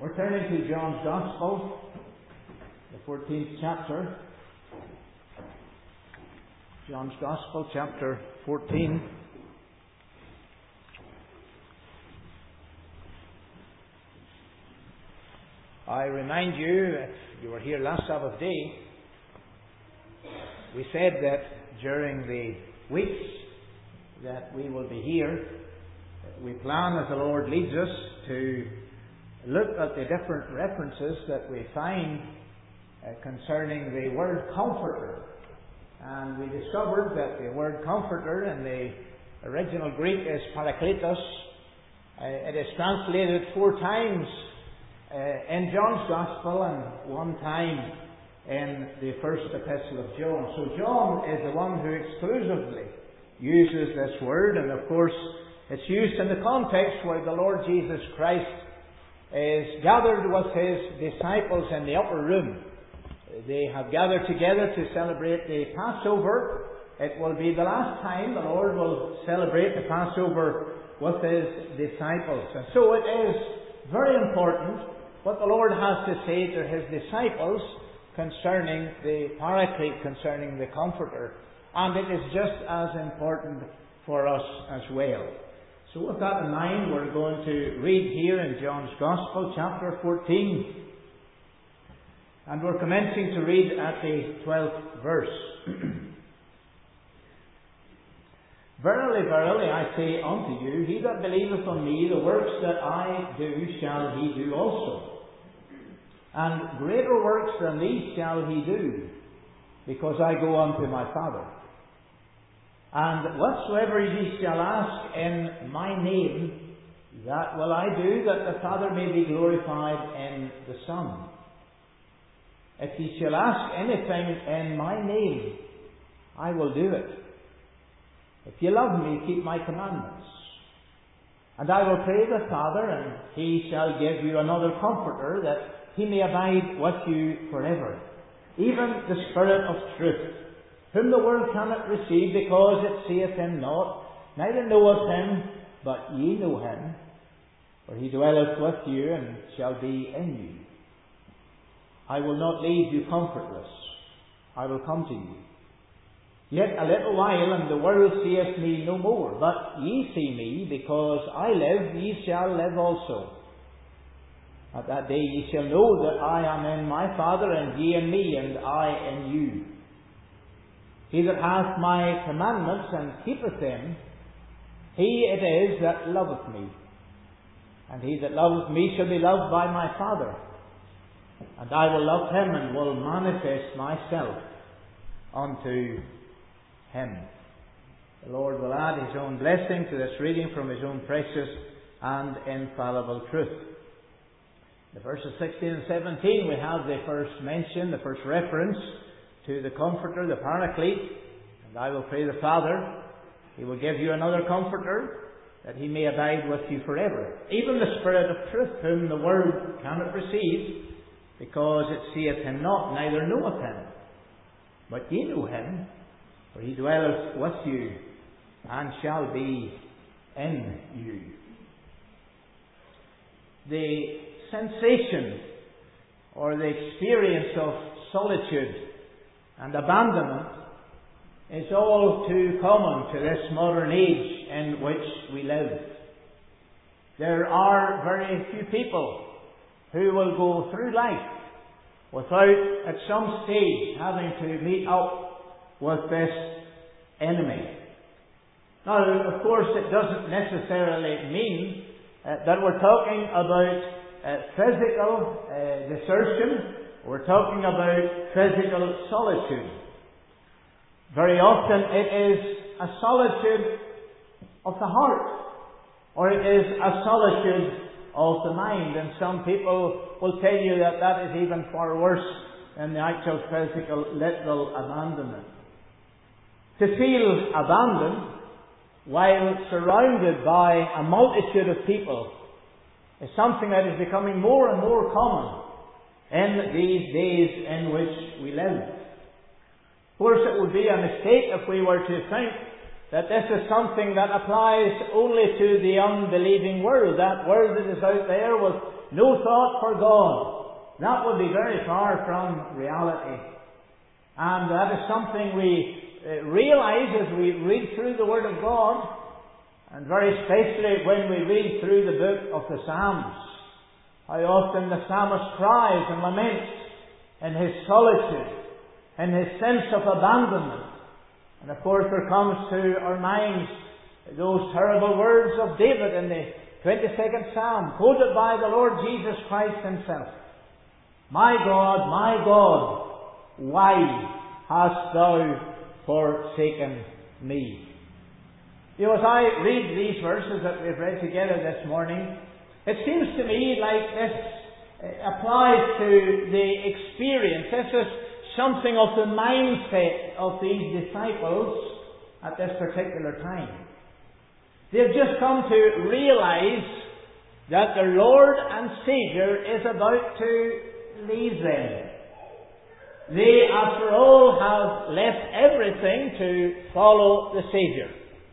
We're turning to John's Gospel, the 14th chapter. John's Gospel, chapter 14. I remind you, if you were here last Sabbath day, we said that during the weeks that we will be here, we plan, as the Lord leads us, to look at the different references that we find concerning the word Comforter. And we discovered that the word Comforter in the original Greek is Parakletos. It is translated 4 times in John's Gospel and 1 time in the first epistle of John. So John is the one who exclusively uses this word, and of course it's used in the context where the Lord Jesus Christ is gathered with His disciples in the upper room. They have gathered together to celebrate the Passover. It will be the last time the Lord will celebrate the Passover with His disciples. And so it is very important what the Lord has to say to His disciples concerning the Paraclete, concerning the Comforter. And it is just as important for us as well. So with that in mind, we're going to read here in John's Gospel, chapter 14. And we're commencing to read at the 12th verse. Verily, verily, I say unto you, he that believeth on me, the works that I do shall he do also. And greater works than these shall he do, because I go unto my Father. And whatsoever ye shall ask in my name, that will I do, that the Father may be glorified in the Son. If ye shall ask anything in my name, I will do it. If ye love me, keep my commandments. And I will pray the Father, and he shall give you another Comforter, that he may abide with you forever, even the Spirit of truth, whom the world cannot receive, because it seeth him not, neither knoweth him, but ye know him, for he dwelleth with you, and shall be in you. I will not leave you comfortless. I will come to you. Yet a little while, and the world seeth me no more. But ye see me, because I live, ye shall live also. At that day ye shall know that I am in my Father, and ye in me, and I in you. He that hath my commandments, and keepeth them, he it is that loveth me. And he that loveth me shall be loved by my Father. And I will love him, and will manifest myself unto him. The Lord will add His own blessing to this reading from His own precious and infallible truth. In the verses 16 and 17 we have the first mention, the first reference to the Comforter, the Paraclete. And I will pray the Father, He will give you another Comforter, that He may abide with you forever. Even the Spirit of truth, whom the world cannot receive, because it seeth him not, neither knoweth him. But ye know him, for he dwelleth with you, and shall be in you. The sensation, or the experience of solitude and abandonment, is all too common to this modern age in which we live. There are very few people who will go through life without at some stage having to meet up with this enemy. Now, of course, it doesn't necessarily mean that we're talking about physical desertion. We're talking about physical solitude. Very often it is a solitude of the heart, or it is a solitude of the mind, and some people will tell you that that is even far worse than the actual physical, literal abandonment. To feel abandoned while surrounded by a multitude of people is something that is becoming more and more common in these days in which we live. Of course, it would be a mistake if we were to think that this is something that applies only to the unbelieving world, that world that is out there with no thought for God. That would be very far from reality. And that is something we realize as we read through the Word of God, and very especially when we read through the book of the Psalms. How often the psalmist cries and laments in his solitude, in his sense of abandonment. And of course there comes to our minds those terrible words of David in the 22nd Psalm, quoted by the Lord Jesus Christ himself. My God, why hast thou forsaken me? You know, as I read these verses that we've read together this morning, it seems to me like this applies to the experience. This is something of the mindset of these disciples at this particular time. They've just come to realize that the Lord and Saviour is about to leave them. They, after all, have left everything to follow the Saviour.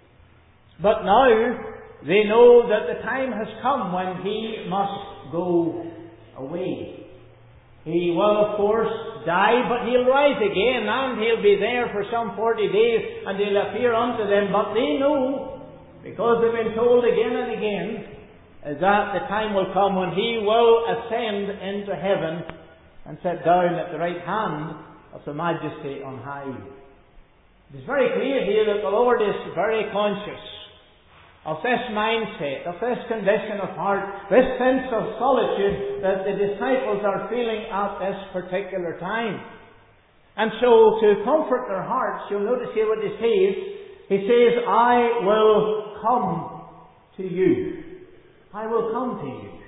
But now they know that the time has come when He must go away. He will, of course, die, but He'll rise again, and He'll be there for some 40 days, and He'll appear unto them. But they know, because they've been told again and again, that the time will come when He will ascend into heaven and sit down at the right hand of the Majesty on high. It is very clear here that the Lord is very conscious of this mindset, of this condition of heart, this sense of solitude that the disciples are feeling at this particular time. And so, to comfort their hearts, you'll notice here what He says. He says, I will come to you. I will come to you.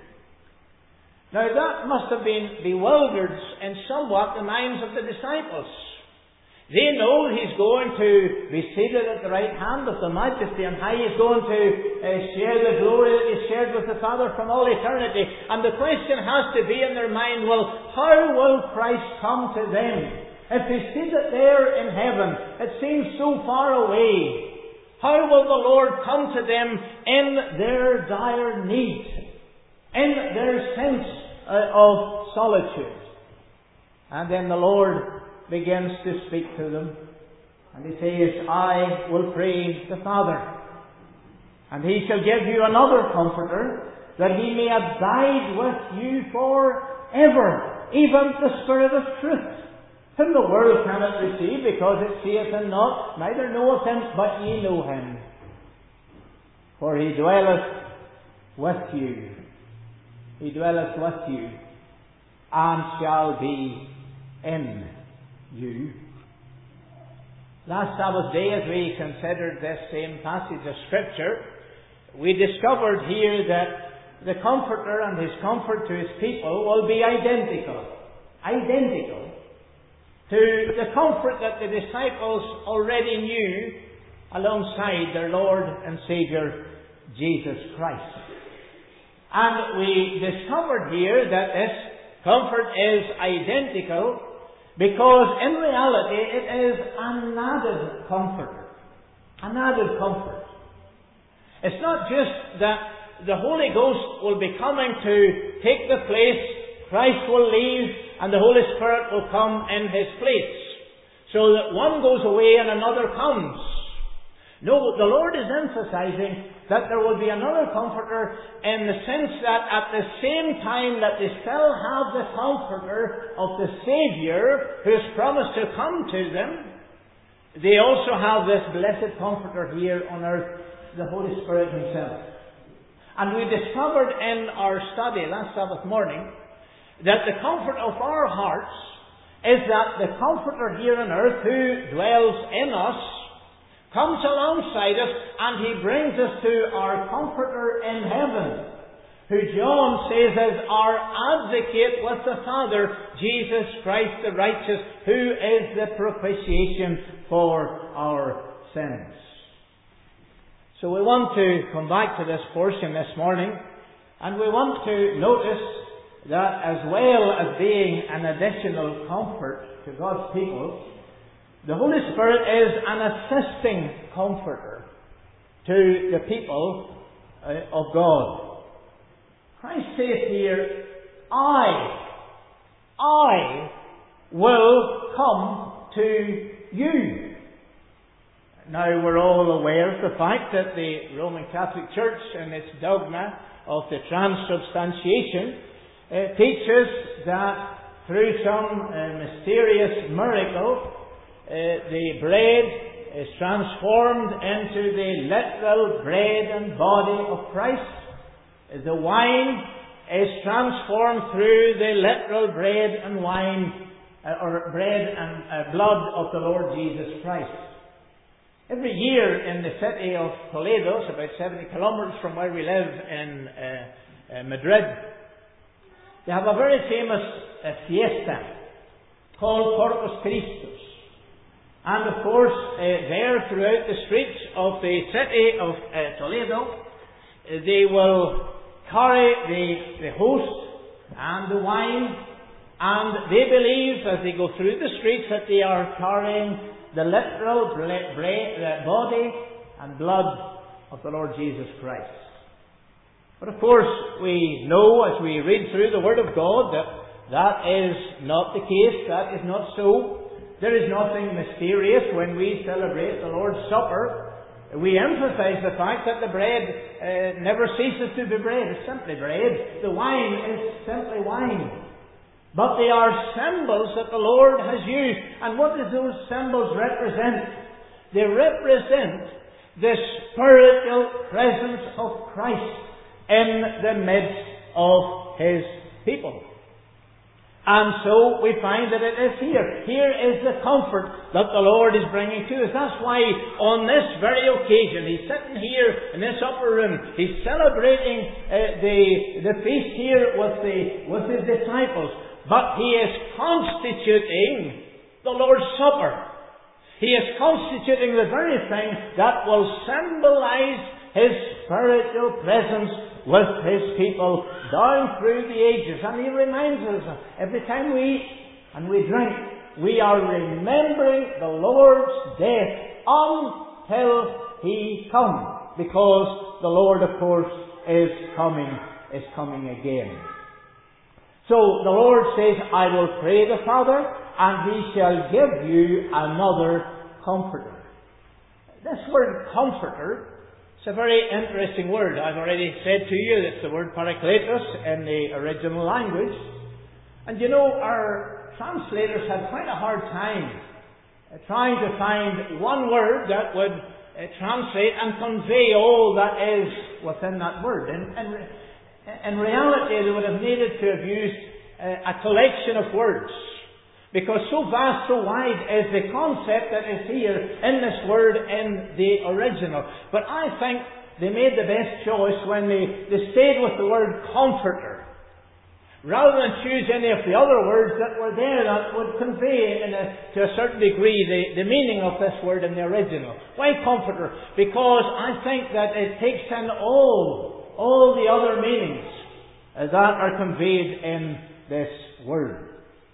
Now that must have been bewildered in somewhat the minds of the disciples. They know He's going to be seated at the right hand of the Majesty on high. He's going to share the glory that He's shared with the Father from all eternity. And the question has to be in their mind, well, how will Christ come to them? If He's seated there in heaven, it seems so far away. How will the Lord come to them in their dire need, in their sense of solitude? And then the Lord begins to speak to them. And He says, I will pray the Father, and He shall give you another Comforter, that He may abide with you forever, even the Spirit of truth, whom the world cannot receive, because it seeth Him not, neither knoweth Him, but ye know Him. For He dwelleth with you. He dwelleth with you, and shall be in you. Last Sabbath day, as we considered this same passage of Scripture, we discovered here that the Comforter and His comfort to His people will be identical to the comfort that the disciples already knew alongside their Lord and Saviour, Jesus Christ. And we discovered here that this comfort is identical because in reality it is an added comforter. An added comfort. It's not just that the Holy Ghost will be coming to take the place, Christ will leave, and the Holy Spirit will come in His place, so that one goes away and another comes. No, the Lord is emphasizing that there will be another Comforter in the sense that at the same time that they still have the Comforter of the Saviour who has promised to come to them, they also have this blessed Comforter here on earth, the Holy Spirit Himself. And we discovered in our study last Sabbath morning that the comfort of our hearts is that the Comforter here on earth who dwells in us comes alongside us, and He brings us to our Comforter in heaven, who John says is our advocate with the Father, Jesus Christ the righteous, who is the propitiation for our sins. So we want to come back to this portion this morning, and we want to notice that as well as being an additional comfort to God's people, the Holy Spirit is an assisting Comforter. to the people of God. Christ says here, I will come to you. Now we're all aware of the fact that the Roman Catholic Church and its dogma of the transubstantiation teaches that through some mysterious miracle the bread is transformed into the literal bread and body of Christ. The wine is transformed through the literal bread and wine, or bread and blood of the Lord Jesus Christ. Every year in the city of Toledo, it's about 70 kilometers from where we live in Madrid, they have a very famous fiesta called Corpus Christus. And of course, there throughout the streets of the city of Toledo, they will carry the host and the wine, and they believe as they go through the streets that they are carrying the literal body and blood of the Lord Jesus Christ. But of course, we know as we read through the Word of God that that is not the case, that is not so. There is nothing mysterious when we celebrate the Lord's Supper. We emphasize the fact that the bread never ceases to be bread. It's simply bread. The wine is simply wine. But they are symbols that the Lord has used. And what do those symbols represent? They represent the spiritual presence of Christ in the midst of His people. And so we find that it is here. Here is the comfort that the Lord is bringing to us. That's why on this very occasion, He's sitting here in this upper room. He's celebrating the feast here with His disciples. But He is constituting the Lord's Supper. He is constituting the very thing that will symbolize His spiritual presence with His people down through the ages. And He reminds us, every time we eat and we drink, we are remembering the Lord's death until He comes. Because the Lord, of course, is coming again. So the Lord says, I will pray the Father, and He shall give you another Comforter. This word Comforter, it's a very interesting word. I've already said to you it's the word Parakletos in the original language. And you know, our translators had quite a hard time trying to find one word that would translate and convey all that is within that word. In reality, they would have needed to have used a collection of words. Because so vast, so wide is the concept that is here in this word in the original. But I think they made the best choice when they stayed with the word comforter, rather than choose any of the other words that were there that would convey to a certain degree the meaning of this word in the original. Why comforter? Because I think that it takes in all the other meanings that are conveyed in this word.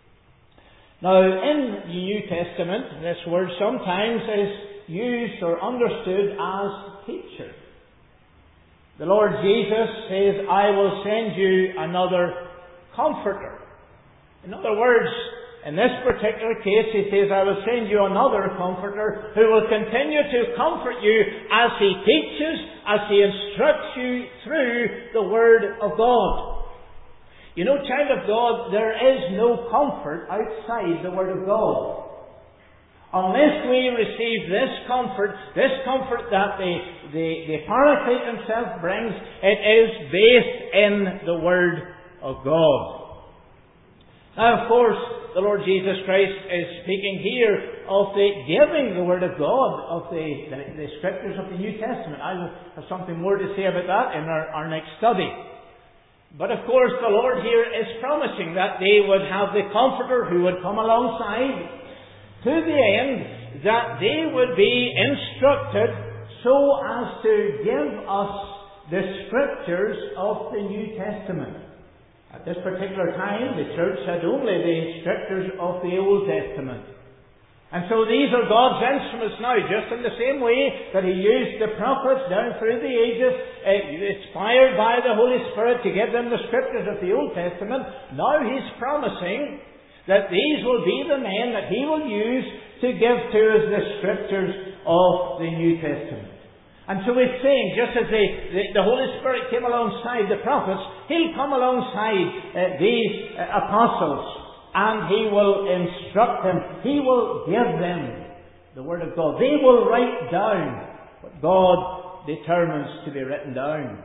Now, in the New Testament, this word sometimes is used or understood as teacher. The Lord Jesus says, I will send you another Comforter. In other words, in this particular case, He says, I will send you another Comforter who will continue to comfort you as He teaches, as He instructs you through the Word of God. You know, child of God, there is no comfort outside the Word of God. Unless we receive this comfort that the Paraclete Himself brings, it is based in the Word of God. Now, of course, the Lord Jesus Christ is speaking here of the giving the Word of God, of the Scriptures of the New Testament. I will have something more to say about that in our next study. But of course, the Lord here is promising that they would have the Comforter who would come alongside to the end that they would be instructed so as to give us the Scriptures of the New Testament. At this particular time, the church had only the Scriptures of the Old Testament. And so these are God's instruments now, just in the same way that He used the prophets down through the ages, inspired by the Holy Spirit to give them the Scriptures of the Old Testament. Now He's promising that these will be the men that He will use to give to us the Scriptures of the New Testament. And so He's saying, just as the Holy Spirit came alongside the prophets, He'll come alongside these apostles. And He will instruct them. He will give them the Word of God. They will write down what God determines to be written down.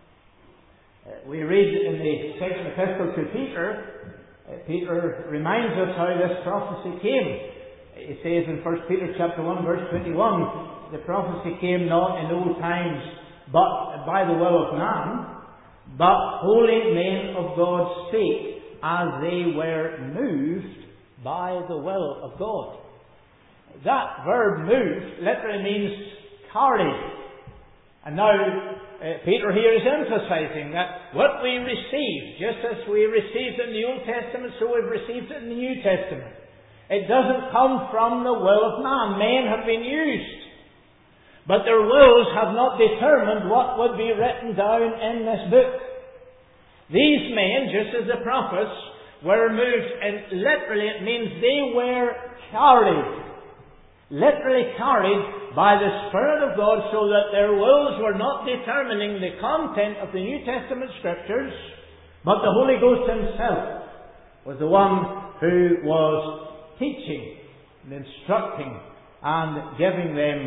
We read in the second epistle to Peter, Peter reminds us how this prophecy came. He says in 1 Peter chapter 1 verse 21, the prophecy came not in old times, but by the will of man, but holy men of God spake, as they were moved by the will of God. That verb moved literally means carried. And now Peter here is emphasizing that what we receive, just as we received in the Old Testament, so we've received it in the New Testament. It doesn't come from the will of man. Men have been used, but their wills have not determined what would be written down in this book. These men, just as the prophets, were moved, and literally it means they were carried. Literally carried by the Spirit of God, so that their wills were not determining the content of the New Testament Scriptures, but the Holy Ghost Himself was the one who was teaching and instructing and giving them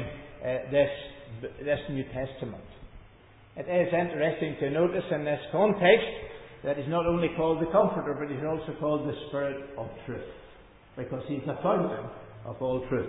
this New Testament. It is interesting to notice in this context that He's not only called the Comforter, but He's also called the Spirit of Truth, because He's the fountain of all truth.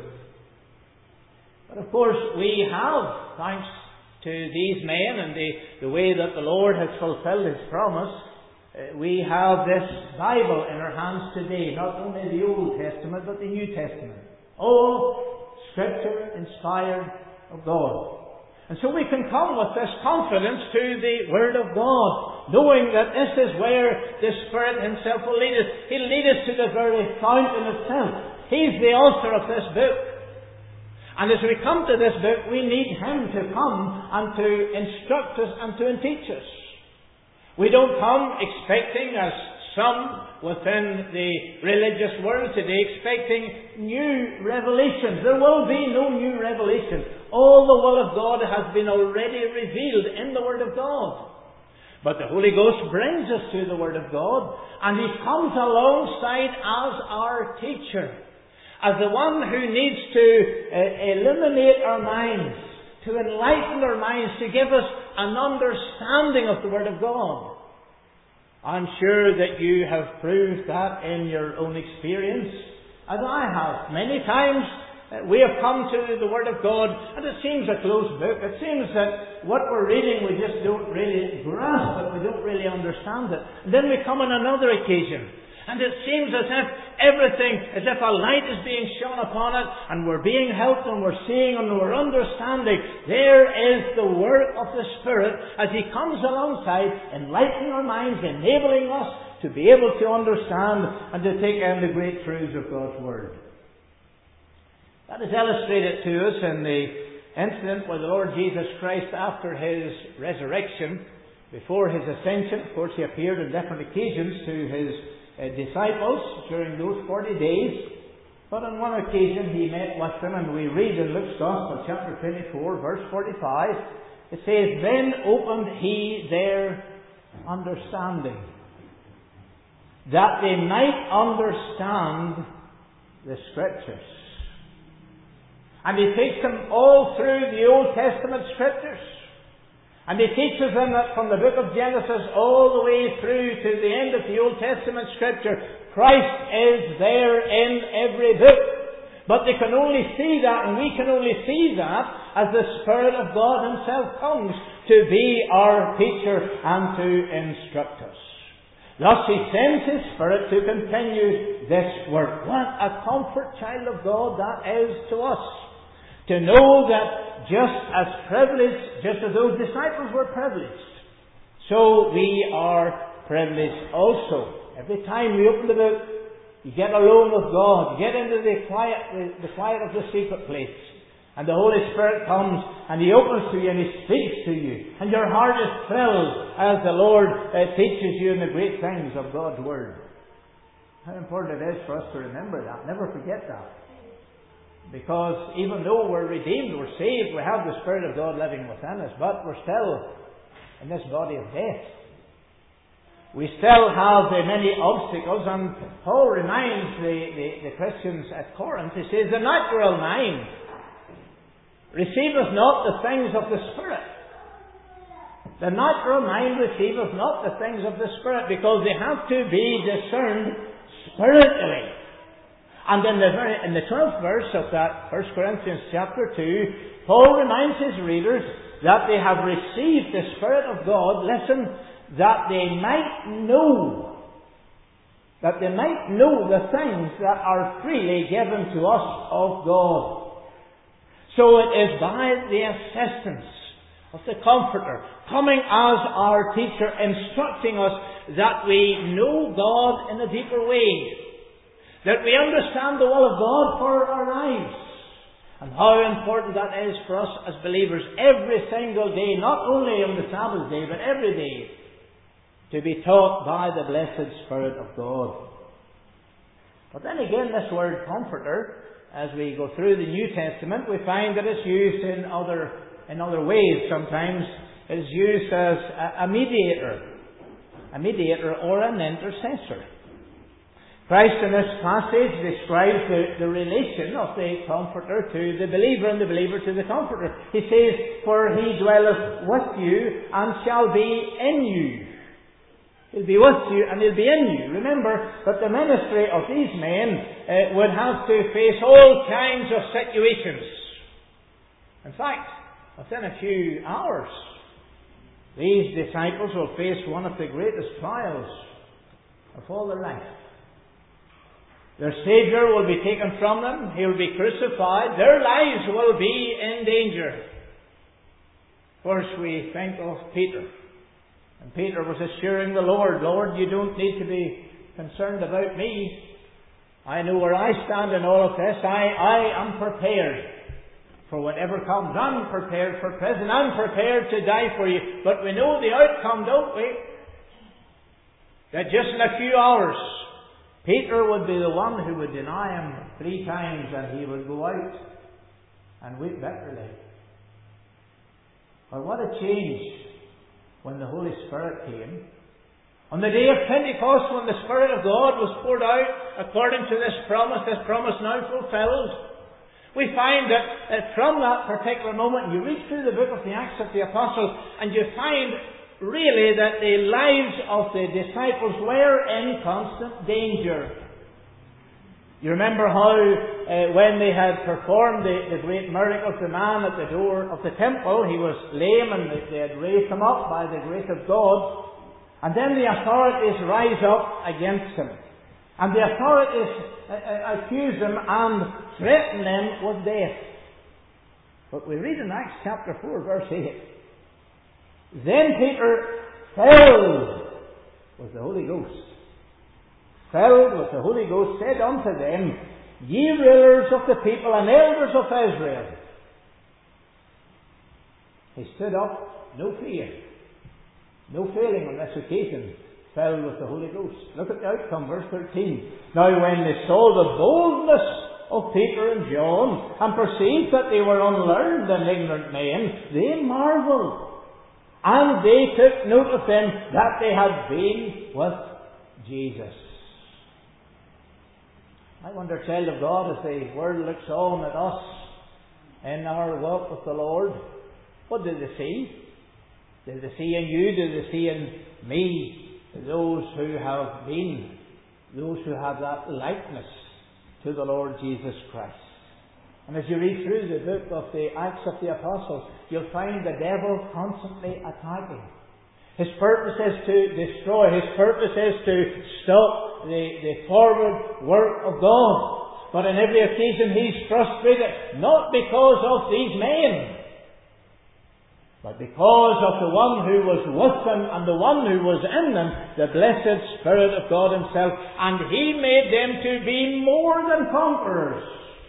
But of course we have, thanks to these men and the way that the Lord has fulfilled His promise, we have this Bible in our hands today, not only the Old Testament but the New Testament. All Scripture inspired of God. And so we can come with this confidence to the Word of God, knowing that this is where the Spirit Himself will lead us. He'll lead us to the very fountain itself. He's the author of this book. And as we come to this book, we need Him to come and to instruct us and to teach us. We don't come expecting, as some within the religious world today, expecting new revelations. There will be no new revelation. All the will of God has been already revealed in the Word of God. But the Holy Ghost brings us to the Word of God, and He comes alongside as our teacher, as the one who needs to illuminate our minds, to enlighten our minds, to give us an understanding of the Word of God. I'm sure that you have proved that in your own experience, as I have. Many times we have come to the Word of God, and it seems a closed book. It seems that what we're reading we just don't really grasp it, we don't really understand it. And then we come on another occasion, and it seems as if everything, as if a light is being shone upon it, and we're being helped, and we're seeing, and we're understanding. There is the work of the Spirit as He comes alongside, enlightening our minds, enabling us to be able to understand and to take in the great truths of God's Word. That is illustrated to us in the incident where the Lord Jesus Christ, after His resurrection, before His ascension, of course He appeared on different occasions to His disciples during those 40 days. But on one occasion He met with them, and we read in Luke's Gospel, chapter 24, verse 45, it says, "Then opened He their understanding, that they might understand the Scriptures." And He takes them all through the Old Testament Scriptures. And He teaches them that from the book of Genesis all the way through to the end of the Old Testament Scripture, Christ is there in every book. But they can only see that, and we can only see that, as the Spirit of God Himself comes to be our teacher and to instruct us. Thus He sends His Spirit to continue this work. What a comfort, child of God, that is to us. To know that just as privileged, just as those disciples were privileged, so we are privileged also. Every time we open the book, You get alone with God. You get into the quiet of the secret place. And the Holy Spirit comes and He opens to you and He speaks to you. And your heart is filled as the Lord teaches you in the great things of God's Word. How important it is for us to remember that. Never forget that. Because even though we're redeemed, we're saved, we have the Spirit of God living within us, but we're still in this body of death. We still have many obstacles, and Paul reminds the Christians at Corinth, he says, the natural mind receiveth not the things of the Spirit. The natural mind receiveth not the things of the Spirit, because they have to be discerned spiritually. And in the 12th verse of that 1 Corinthians chapter 2, Paul reminds his readers that they have received the Spirit of God, listen, that they might know the things that are freely given to us of God. So it is by the assistance of the Comforter, coming as our teacher, instructing us that we know God in a deeper way, that we understand the will of God for our lives, and how important that is for us as believers every single day, not only on the Sabbath day, but every day, to be taught by the blessed Spirit of God. But then again, this word Comforter, as we go through the New Testament, we find that it's used in other ways. Sometimes it's used as a mediator or an intercessor. Christ in this passage describes the relation of the Comforter to the believer and the believer to the Comforter. He says, for He dwelleth with you and shall be in you. He'll be with you and He'll be in you. Remember that the ministry of these men would have to face all kinds of situations. In fact, within a few hours, these disciples will face one of the greatest trials of all their life. Their Saviour will be taken from them. He will be crucified. Their lives will be in danger. Of course, we think of Peter. And Peter was assuring the Lord, Lord, you don't need to be concerned about me. I know where I stand in all of this. I am prepared for whatever comes. I'm prepared for prison. I'm prepared to die for you. But we know the outcome, don't we? That just in a few hours, Peter would be the one who would deny Him 3 times, and he would go out and weep bitterly. But what a change when the Holy Spirit came. On the day of Pentecost, when the Spirit of God was poured out according to this promise now fulfilled, we find that from that particular moment, you read through the book of the Acts of the Apostles, and you find really that the lives of the disciples were in constant danger. You remember how when they had performed the great miracles, the man at the door of the temple, he was lame, and they had raised him up by the grace of God. And then the authorities rise up against him. And the authorities accuse him and threaten him with death. But we read in Acts chapter 4, verse 8. Then Peter, filled with the Holy Ghost, said unto them, Ye rulers of the people and elders of Israel. He stood up, no fear, no failing on this occasion, filled with the Holy Ghost. Look at the outcome, verse 13. Now when they saw the boldness of Peter and John, and perceived that they were unlearned and ignorant men, they marvelled. And they took note of them that they had been with Jesus. I wonder, child of God, as the world looks on at us in our walk with the Lord, what do they see? Do they see in you? Do they see in me? Those who have been, those who have that likeness to the Lord Jesus Christ. And as you read through the book of the Acts of the Apostles, you'll find the devil constantly attacking. His purpose is to destroy. His purpose is to stop the forward work of God. But on every occasion he's frustrated, not because of these men, but because of the one who was with them and the one who was in them, the blessed Spirit of God Himself, and He made them to be more than conquerors.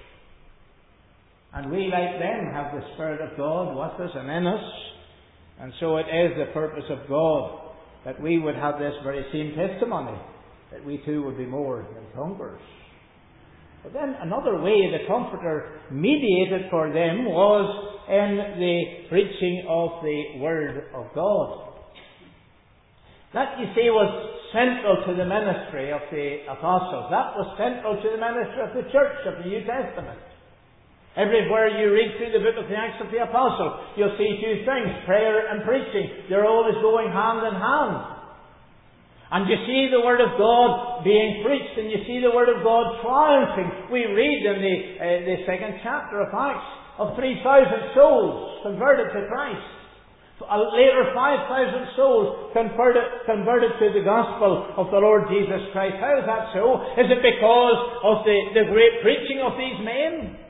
And we, like them, have the Spirit of God with us and in us. And so it is the purpose of God that we would have this very same testimony, that we too would be more than conquerors. But then another way the Comforter mediated for them was in the preaching of the Word of God. That, you see, was central to the ministry of the apostles. That was central to the ministry of the church of the New Testament. Everywhere you read through the book of the Acts of the Apostles, you'll see two things, prayer and preaching. They're always going hand in hand. And you see the Word of God being preached, and you see the Word of God triumphing. We read in the second chapter of Acts of 3,000 souls converted to Christ. Later 5,000 souls converted to the gospel of the Lord Jesus Christ. How is that so? Is it because of the great preaching of these men?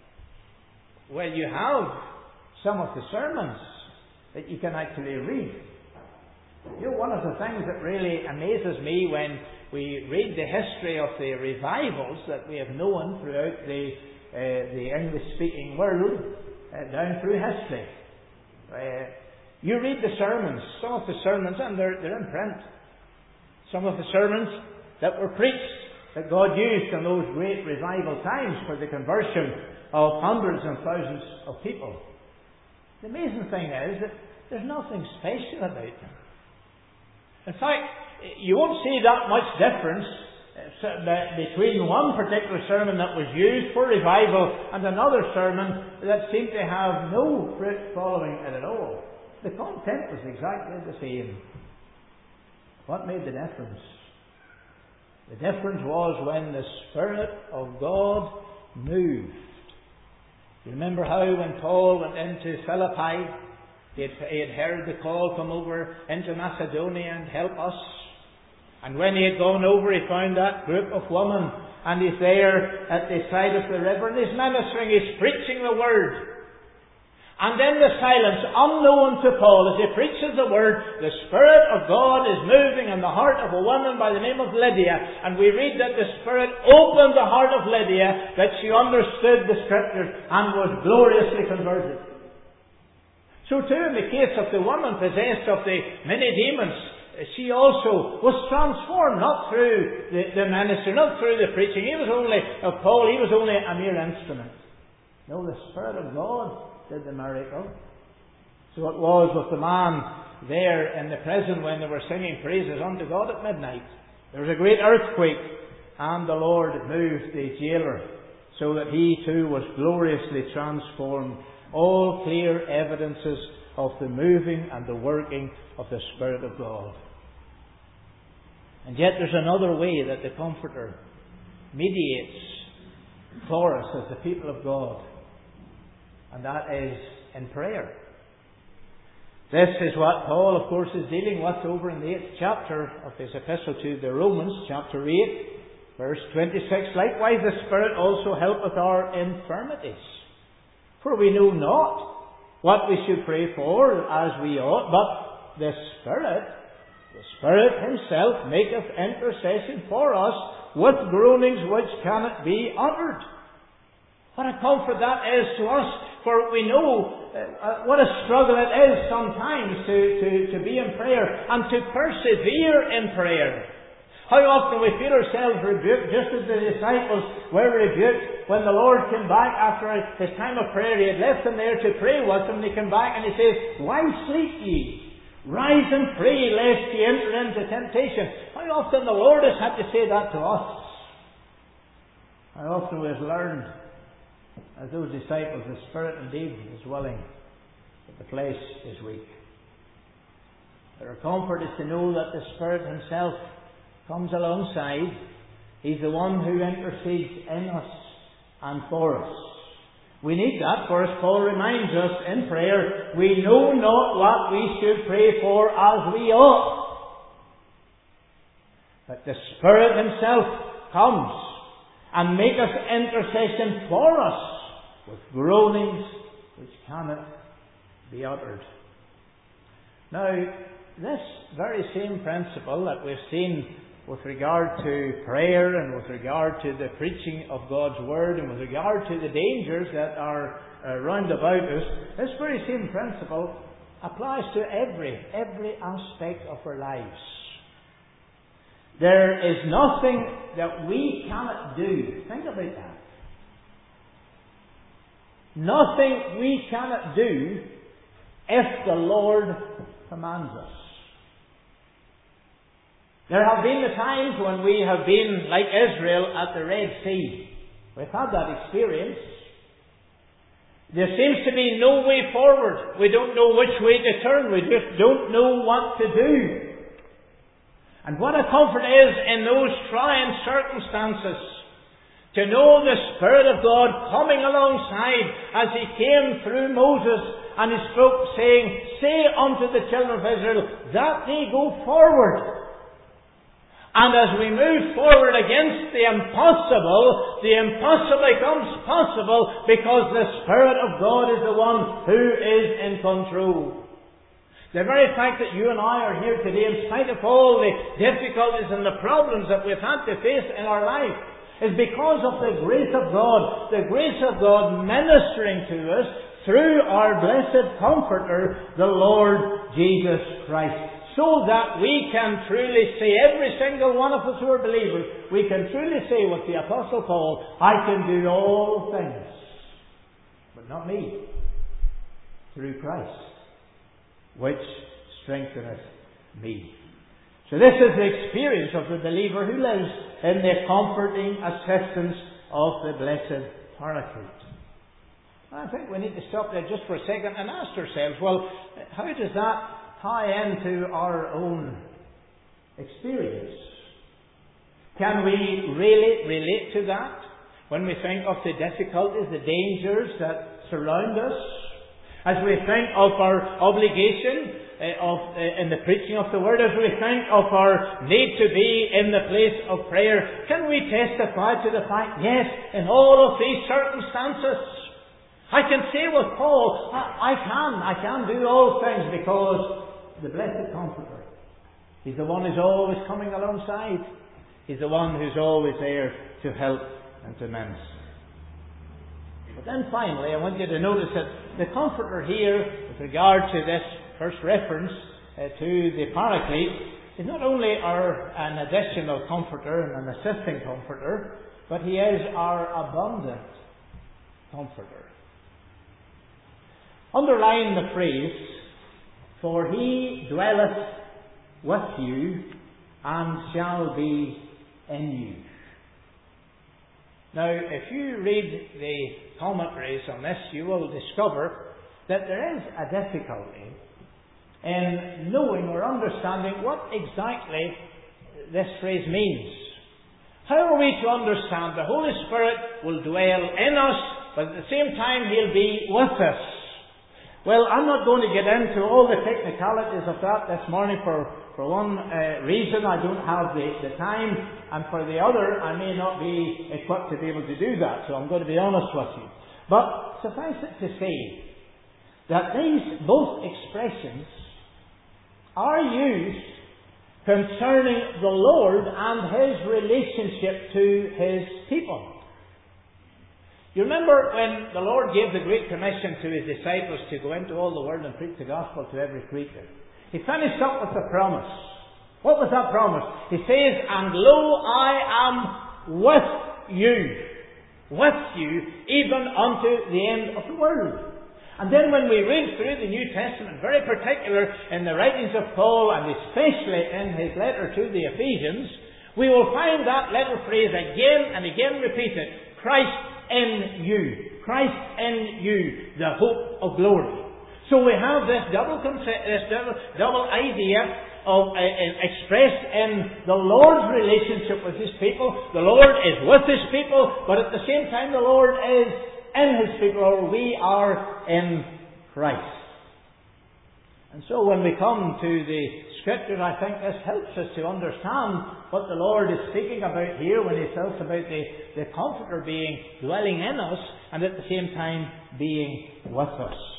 Well, you have some of the sermons that you can actually read. You know, one of the things that really amazes me when we read the history of the revivals that we have known throughout the English-speaking world, down through history. You read the sermons, some of the sermons, and they're in print. Some of the sermons that were preached, that God used in those great revival times for the conversion of hundreds and thousands of people. The amazing thing is that there's nothing special about them. In fact, you won't see that much difference between one particular sermon that was used for revival and another sermon that seemed to have no fruit following it at all. The content was exactly the same. What made the difference? The difference was when the Spirit of God moved. You remember how when Paul went into Philippi, he had heard the call, come over into Macedonia and help us. And when he had gone over, he found that group of women, and he's there at the side of the river, and he's ministering, he's preaching the Word. And in the silence, unknown to Paul, as he preaches the Word, the Spirit of God is moving in the heart of a woman by the name of Lydia. And we read that the Spirit opened the heart of Lydia, that she understood the Scriptures and was gloriously converted. So too in the case of the woman possessed of the many demons, she also was transformed, not through the ministry, not through the preaching. Paul, he was only a mere instrument. No, the Spirit of God did the miracle. So it was with the man there in the prison when they were singing praises unto God at midnight. There was a great earthquake, and the Lord moved the jailer, so that he too was gloriously transformed. All clear evidences of the moving and the working of the Spirit of God. And yet there's another way that the Comforter mediates for us as the people of God. And that is in prayer. This is what Paul, of course, is dealing with over in the 8th chapter of his epistle to the Romans, chapter 8, verse 26. Likewise the Spirit also helpeth our infirmities. For we know not what we should pray for as we ought, but the Spirit Himself maketh intercession for us with groanings which cannot be uttered. What a comfort that is to us, for we know what a struggle it is sometimes to be in prayer and to persevere in prayer. How often we feel ourselves rebuked, just as the disciples were rebuked when the Lord came back after his time of prayer. He had left them there to pray with them. They came back and He says, "Why sleep ye? Rise and pray, lest ye enter into temptation." How often the Lord has had to say that to us. How often we have learned, as those disciples, the Spirit indeed is willing, but the flesh is weak. But our comfort is to know that the Spirit Himself comes alongside. He's the one who intercedes in us and for us. We need that, for as Paul reminds us in prayer, we know not what we should pray for as we ought. But the Spirit Himself comes and maketh intercession for us with groanings which cannot be uttered. Now, this very same principle that we've seen with regard to prayer and with regard to the preaching of God's Word and with regard to the dangers that are round about us, this very same principle applies to every aspect of our lives. There is nothing that we cannot do. Think about that. Nothing we cannot do if the Lord commands us. There have been the times when we have been like Israel at the Red Sea. We've had that experience. There seems to be no way forward. We don't know which way to turn. We just don't know what to do. And what a comfort is in those trying circumstances to know the Spirit of God coming alongside as He came through Moses and He spoke, saying, "Say unto the children of Israel that they go forward." And as we move forward against the impossible becomes possible because the Spirit of God is the one who is in control. The very fact that you and I are here today, in spite of all the difficulties and the problems that we've had to face in our life, is because of the grace of God ministering to us through our blessed Comforter, the Lord Jesus Christ. So that we can truly say, every single one of us who are believers, we can truly say with the Apostle Paul, "I can do all things, but not me, through Christ, which strengtheneth me." So this is the experience of the believer who lives in the comforting assistance of the blessed Paraclete. I think we need to stop there just for a second and ask ourselves, well, how does that tie into our own experience? Can we really relate to that when we think of the difficulties, the dangers that surround us? As we think of our obligation in the preaching of the Word, as we think of our need to be in the place of prayer, can we testify to the fact, yes, in all of these circumstances, I can say with Paul, I can do all things because the blessed Comforter, He's the one who's always coming alongside. He's the one who's always there to help and to minister. But then finally, I want you to notice that the Comforter here, with regard to this first reference to the Paraclete, is not only an additional Comforter and an assisting Comforter, but He is our abundant Comforter. Underline the phrase, "For He dwelleth with you and shall be in you." Now, if you read the commentaries on this, you will discover that there is a difficulty in knowing or understanding what exactly this phrase means. How are we to understand the Holy Spirit will dwell in us, but at the same time He'll be with us? Well, I'm not going to get into all the technicalities of that this morning. For one reason, I don't have the time, and for the other, I may not be equipped to be able to do that, so I'm going to be honest with you. But suffice it to say that these both expressions are used concerning the Lord and His relationship to His people. You remember when the Lord gave the Great Commission to His disciples to go into all the world and preach the gospel to every creature? He finished up with a promise. What was that promise? He says, "And lo, I am with you, even unto the end of the world." And then when we read through the New Testament, very particular in the writings of Paul, and especially in his letter to the Ephesians, we will find that little phrase again and again repeated, "Christ in you. Christ in you, the hope of glory." So we have this double idea of expressed in the Lord's relationship with His people. The Lord is with His people, but at the same time the Lord is in His people, or we are in Christ. And so when we come to the Scriptures, I think this helps us to understand what the Lord is speaking about here when He tells about the Comforter dwelling in us and at the same time being with us.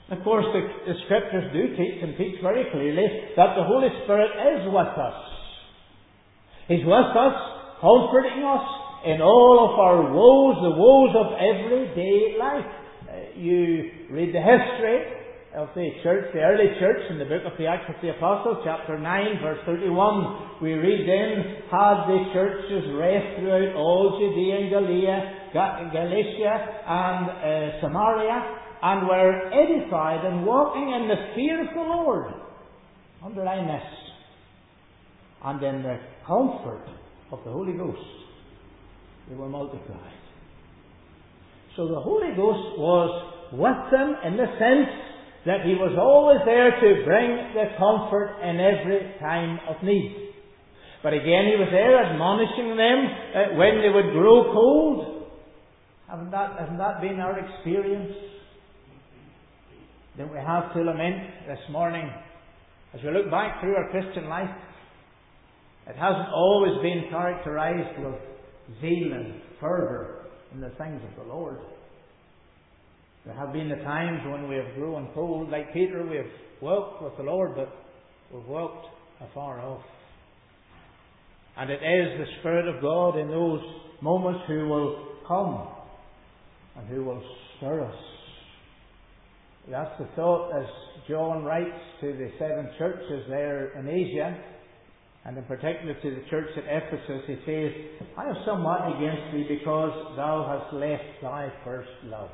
Of course, the Scriptures do teach and teach very clearly that the Holy Spirit is with us. He's with us, comforting us in all of our woes, the woes of everyday life. You read the history of the church, the early church, in the book of the Acts of the Apostles, chapter 9, verse 31. We read then, had the churches rest throughout all Judea and Galatia and Samaria, and were edified and walking in the fear of the Lord. Underline this. And in the comfort of the Holy Ghost, they were multiplied. So the Holy Ghost was with them in the sense that He was always there to bring the comfort in every time of need. But again, He was there admonishing them when they would grow cold. Hasn't that been our experience? Don't we have to lament this morning, as we look back through our Christian life, it hasn't always been characterized with zeal and fervour in the things of the Lord. There have been the times when we have grown cold. Like Peter, we have walked with the Lord, but we've walked afar off. And it is the Spirit of God in those moments who will come and who will stir us. That's the thought as John writes to the 7 churches there in Asia, and in particular to the church at Ephesus. He says, I have somewhat against thee because thou hast left thy first love.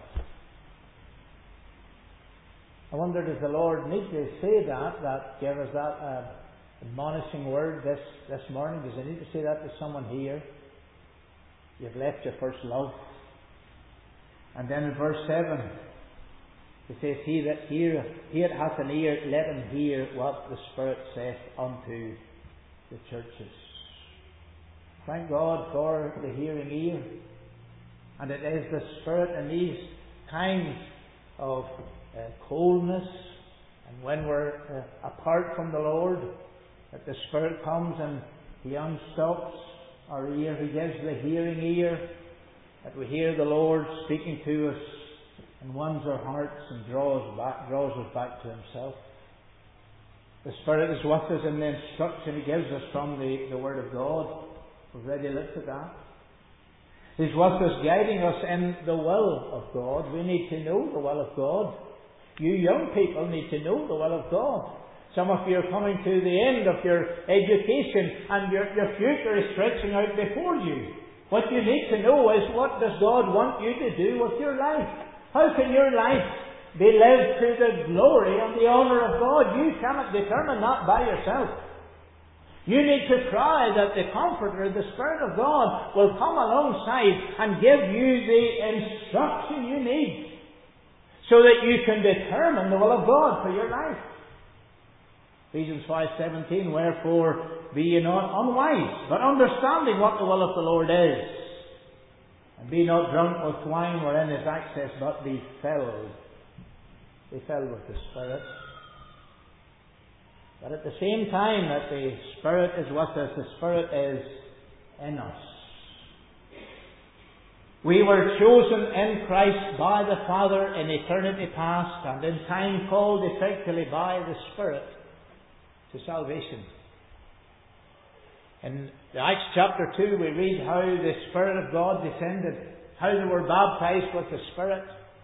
I wonder, does the Lord need to say that give us that admonishing word this morning? Does He need to say that to someone here? You've left your first love. And then in verse 7, He says, he that hath an ear, let him hear what the Spirit saith unto the churches. Thank God for the hearing ear. And it is the Spirit in these times of coldness, and when we're apart from the Lord, that the Spirit comes and He unstops our ear. He gives the hearing ear, that we hear the Lord speaking to us and wins our hearts and draws us back to Himself. The Spirit is with us in the instruction He gives us from the Word of God. We've already looked at that. He's with us, guiding us in the will of God. We need to know the will of God. You young people need to know the will of God. Some of you are coming to the end of your education, and your future is stretching out before you. What you need to know is, what does God want you to do with your life? How can your life be lived to the glory and the honour of God? You cannot determine that by yourself. You need to cry that the Comforter, the Spirit of God, will come alongside and give you the instruction you need, so that you can determine the will of God for your life. Ephesians 5:17, wherefore be ye not unwise, but understanding what the will of the Lord is. And be not drunk with wine wherein is excess, but be filled. Be filled with the Spirit. But at the same time that the Spirit is with us, the Spirit is in us. We were chosen in Christ by the Father in eternity past, and in time called effectually by the Spirit to salvation. In Acts chapter 2 we read how the Spirit of God descended, how they were baptized with the Spirit.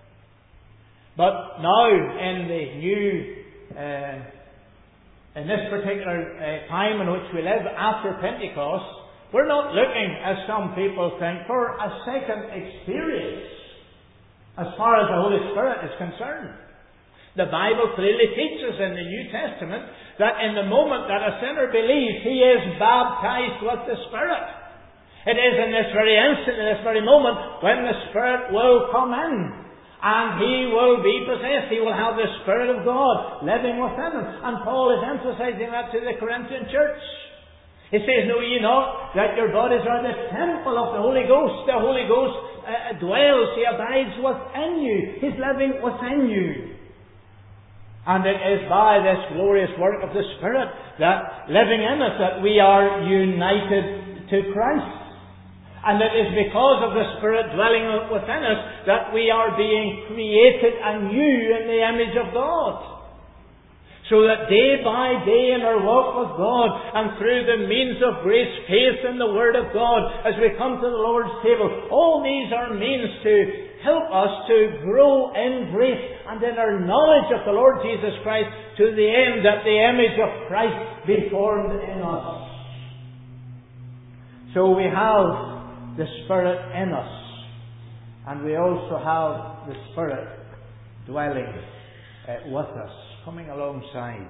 But now in the new, in this particular time in which we live after Pentecost, we're not looking, as some people think, for a second experience as far as the Holy Spirit is concerned. The Bible clearly teaches in the New Testament that in the moment that a sinner believes, he is baptized with the Spirit. It is in this very instant, in this very moment, when the Spirit will come in and he will be possessed. He will have the Spirit of God living within him. And Paul is emphasizing that to the Corinthian church. He says, know ye not that your bodies are the temple of the Holy Ghost? The Holy Ghost dwells, He abides within you. He's living within you. And it is by this glorious work of the Spirit that living in us, that we are united to Christ. And it is because of the Spirit dwelling within us that we are being created anew in the image of God. So that day by day in our walk with God and through the means of grace, faith in the Word of God, as we come to the Lord's table, all these are means to help us to grow in grace and in our knowledge of the Lord Jesus Christ, to the end that the image of Christ be formed in us. So we have the Spirit in us, and we also have the Spirit dwelling with us, coming alongside.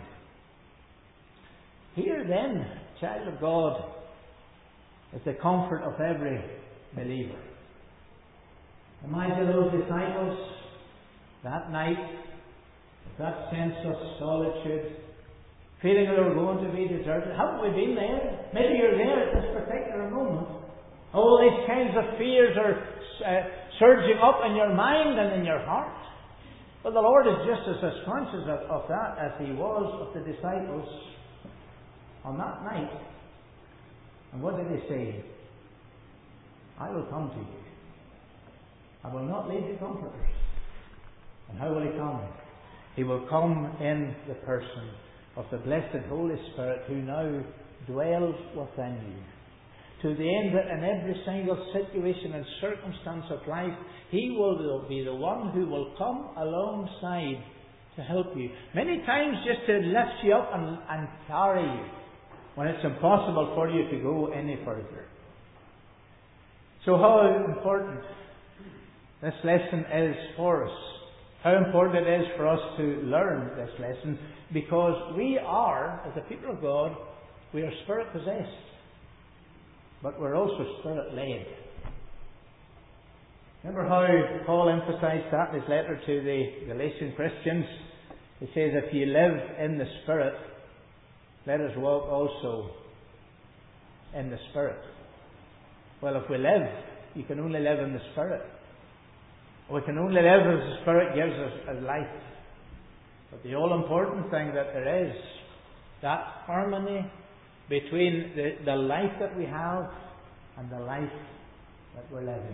Here then, child of God, is the comfort of every believer. Imagine those disciples that night, with that sense of solitude, feeling they were going to be deserted. Haven't we been there? Maybe you're there at this particular moment. All these kinds of fears are surging up in your mind and in your heart. But the Lord is just as conscious of that as He was of the disciples on that night. And what did He say? I will come to you. I will not leave the comforters. And how will He come? He will come in the person of the blessed Holy Spirit who now dwells within you. To the end that in every single situation and circumstance of life, He will be the one who will come alongside to help you. Many times just to lift you up and carry you when it's impossible for you to go any further. So how important this lesson is for us. How important it is for us to learn this lesson. Because we are, as the people of God, we are Spirit possessed. But we're also Spirit-led. Remember how Paul emphasized that in his letter to the Galatian Christians? He says, if you live in the Spirit, let us walk also in the Spirit. Well, if we live, you can only live in the Spirit. We can only live as the Spirit gives us as life. But the all-important thing that there is, that harmony between the life that we have and the life that we're living.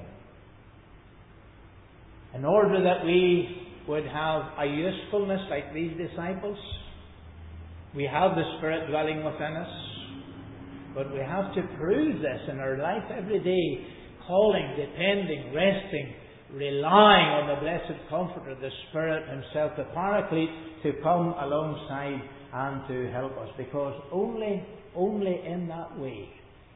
In order that we would have a usefulness like these disciples, we have the Spirit dwelling within us, but we have to prove this in our life every day, calling, depending, resting, relying on the blessed Comforter, the Spirit Himself, the Paraclete, to come alongside and to help us. Because only in that way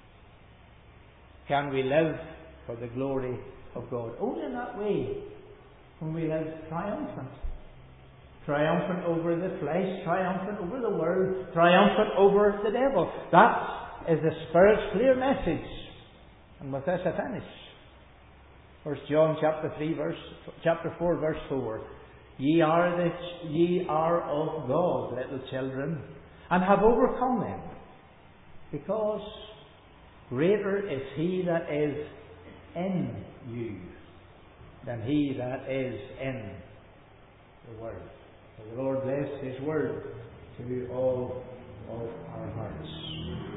can we live for the glory of God. Only in that way can we live triumphant. Triumphant over the flesh, triumphant over the world, triumphant over the devil. That is the Spirit's clear message. And with this I finish. 1 John chapter 4 verse 4. Ye are of God, little children, and have overcome them, because greater is He that is in you than he that is in the world. May the Lord bless His word to all of our hearts.